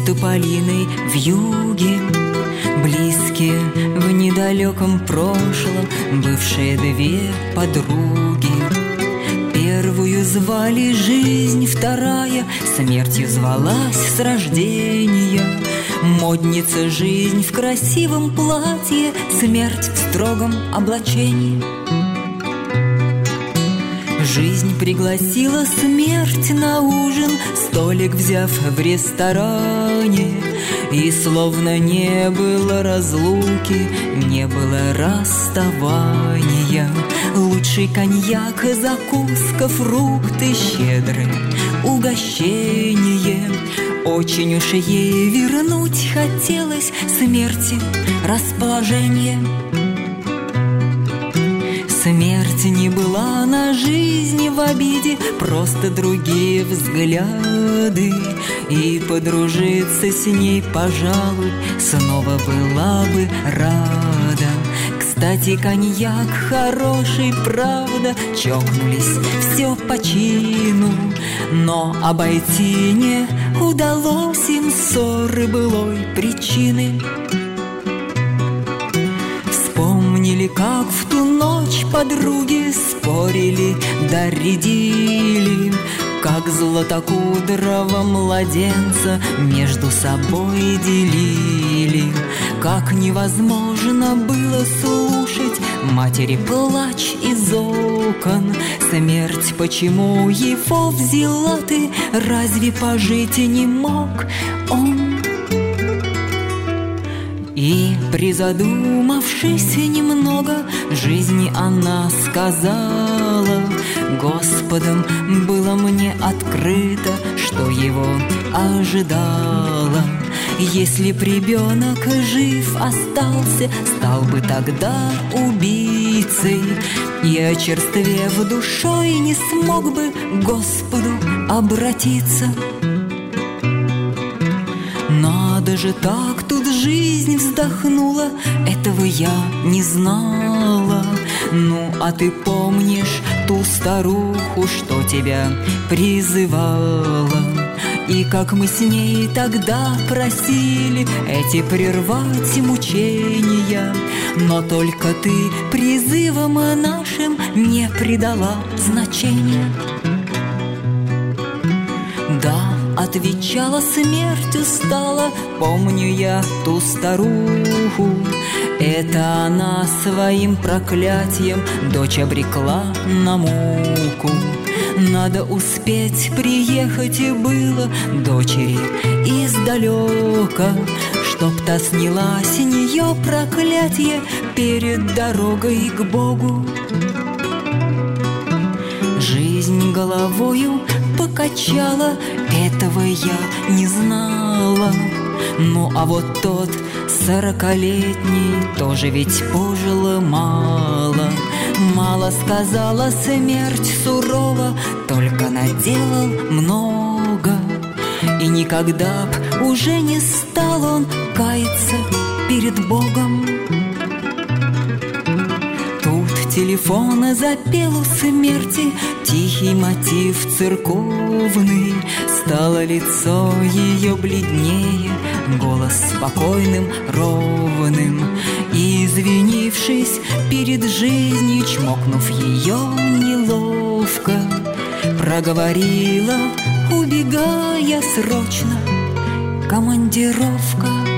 тополиной вьюги. Близкие в недалеком прошлом бывшие две подруги. Первую звали жизнь, вторая смертью звалась с рождения. Модница жизнь в красивом платье, смерть в строгом облачении. Жизнь пригласила смерть на ужин, столик взяв в ресторане. И словно не было разлуки, не было расставания. Лучший коньяк, закуска, фрукты, щедрое угощение. Очень уж ей вернуть хотелось смерти расположение. Смерть не была на жизни в обиде, просто другие взгляды. И подружиться с ней, пожалуй, снова была бы рада. Кстати, коньяк хороший, правда, чокнулись все по чину. Но обойти не удалось им ссоры былой причины. Вспомнили, как в ту ночь подруги спорили да рядили, как златокудрого младенца между собой делили. Как невозможно было слушать матери плач из окон. Смерть, почему его взяла ты, разве пожить и не мог он? И, призадумавшись немного, жизни она сказала: Господом было мне открыто, что его ожидало. Если б ребенок жив остался, стал бы тогда убийцей. И, очерствев душой, не смог бы к Господу обратиться. Надо же, так тут жизнь вздохнула, этого я не знала. Ну, а ты помнишь ту старуху, что тебя призывала? И как мы с ней тогда просили эти прервать мучения, но только ты призывам нашим не придала значения. Да, отвечала смерть устала, помню я ту старуху. Это она своим проклятием дочь обрекла на муку. Надо успеть приехать и было дочери издалека, чтоб та сняла с нее проклятие перед дорогой к Богу. Жизнь головою покачала, этого я не знала. Ну а вот тот 40-летний тоже ведь пожил мало. Мало сказала смерть сурово, только наделал много. И никогда б уже не стал он каяться перед Богом. Тут телефон запел у смерти тихий мотив церковный. Стало лицо ее бледнее, голос спокойным, ровным. И, извинившись перед жизнью, чмокнув ее неловко, проговорила, убегая срочно: командировка.